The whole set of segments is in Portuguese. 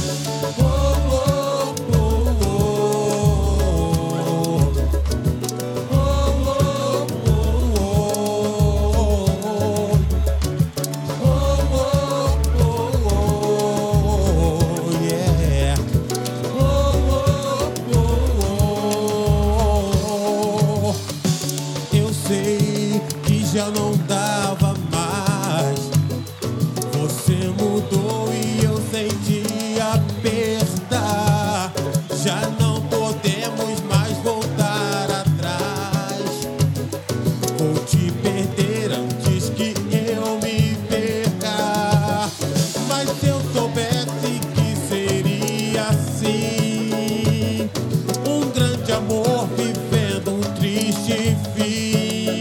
Já não dava mais. Você mudou e eu senti a perda. Já não podemos mais voltar atrás. Vou te perder antes que eu me perca. Mas se eu soubesse que seria assim, um grande amor vivendo um triste fim,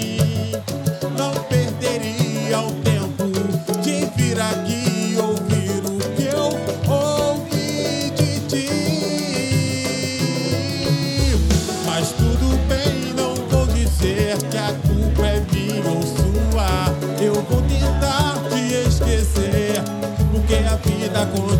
o tempo de vir aqui ouvir o que eu ouvi de ti. Mas tudo bem, não vou dizer que a culpa é minha ou sua. Eu vou tentar te esquecer, porque a vida continua.